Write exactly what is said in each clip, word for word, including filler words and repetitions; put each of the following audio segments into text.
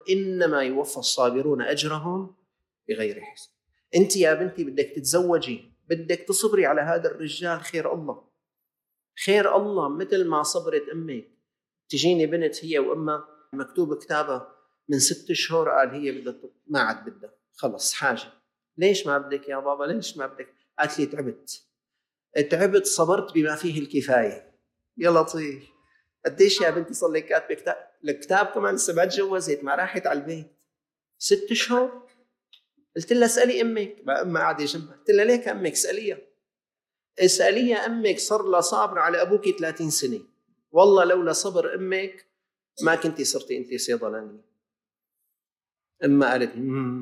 إنما يوفى الصابرون أجرهم بغير حساب. أنت يا بنتي بدك تتزوجي، بدك تصبري على هذا الرجال، خير الله خير الله، مثل ما صبرت أمك. تجيني بنت هي وأمها مكتوب كتابها من ست شهور قال هي بدها، ما عاد بدها، خلص حاجة. ليش ما بدك يا بابا؟ ليش ما بدك؟ قالت لي تعبت تعبت صبرت بما فيه الكفاية. يا لطيف، قديش يا بنتي صار لك كاتبه كتاب؟ الكتاب كمان لسه ما تجوزت، ما راحت على البيت ست شهور. قلت لها اسألي أمك، ما أمها قاعدة جنبها. قلت لها ليك أمك؟ اسأليها اسأليها أمك صار لها صابر على أبوك ثلاثين سنة، والله لولا صبر أمك ما كنتي صرتي أنت صيدلانية. أمها قالت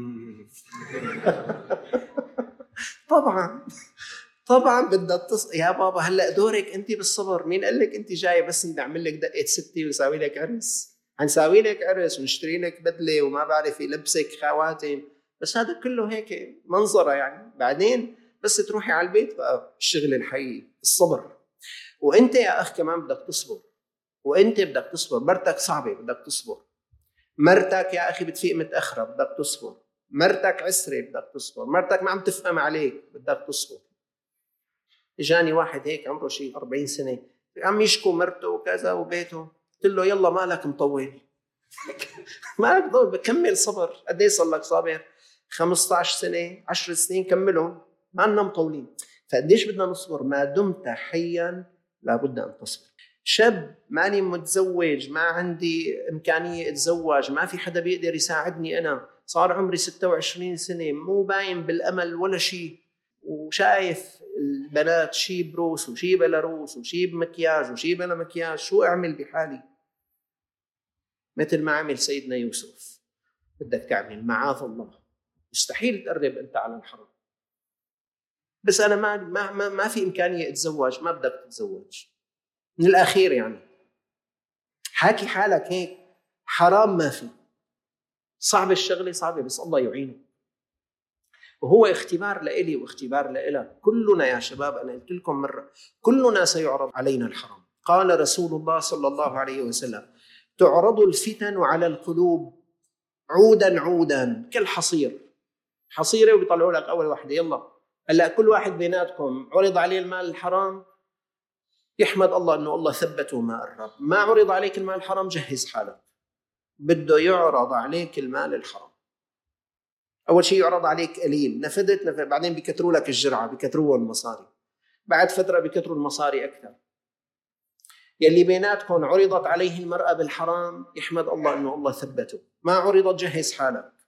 طبعا طبعا بدها تص... يا بابا هلا دورك انت بالصبر. مين قال لك انت جايه بس نعمل لك دقه ستي ونساوي لك عرس؟ حنساوي لك عرس ونشتري لك بدله وما بعرف يلبسك خواتم، بس هذا كله هيك منظره يعني. بعدين بس تروحي على البيت بقى الشغل الحقيقي الصبر. وانت يا اخ كمان بدك تصبر، وانت بدك تصبر. مرتك صعبه بدك تصبر، مرتك يا اخي بتفيق متاخره بدك تصبر، مرتك عسره بدك تصبر، مرتك ما عم تفهم عليك بدك تصبر. اجاني واحد هيك عمره شيء أربعين سنة عم يشكو مرته وكذا وبيته، قلت له يلا مالك مطول مالك مطول، بكمل صبر. قد ايه صار لك صابر؟ خمسة عشر سنة، عشر سنين، كملهم، ما لنا مطولين. فقديش بدنا نصبر؟ ما دمت حيا لابد ان تصبر. شاب ماني متزوج، ما عندي امكانيه اتزوج، ما في حدا بيقدر يساعدني، انا صار عمري ستة وعشرين سنة، مو باين بالامل ولا شيء، وشايف البنات شي بروس وشي بلاروس وشي بمكياج وشي بلا مكياج، شو اعمل بحالي؟ مثل ما عمل سيدنا يوسف. بدك تعمل معاذ الله، مستحيل تقرب انت على الحرام. بس انا ما ما ما, ما في امكانيه اتزوج، ما بدك تتزوج من الاخير يعني. حاكي حالك هيك حرام ما في. صعب الشغله صعبه بس الله يعينه، وهو اختبار لإلي واختبار لإلك. كلنا يا شباب، أنا قلت لكم مرة، كلنا سيعرض علينا الحرام. قال رسول الله صلى الله عليه وسلم: تعرض الفتن على القلوب عودا عودا كالحصير. حصيرة وبيطلعوا لك أول واحدة، يلا هلا كل واحد بيناتكم عرض عليه المال الحرام يحمد الله أنه الله ثبته ما قرب. ما عرض عليك المال الحرام جهز حالك، بده يعرض عليك المال الحرام. أول شيء يعرض عليك قليل، نفدت نفدت، بعدين بيكتروا لك الجرعة، بيكتروا المصاري، بعد فترة بيكتروا المصاري أكثر. يلي بيناتكم عرضت عليه المرأة بالحرام يحمد الله أنه الله ثبته، ما عرضت جهز حالك.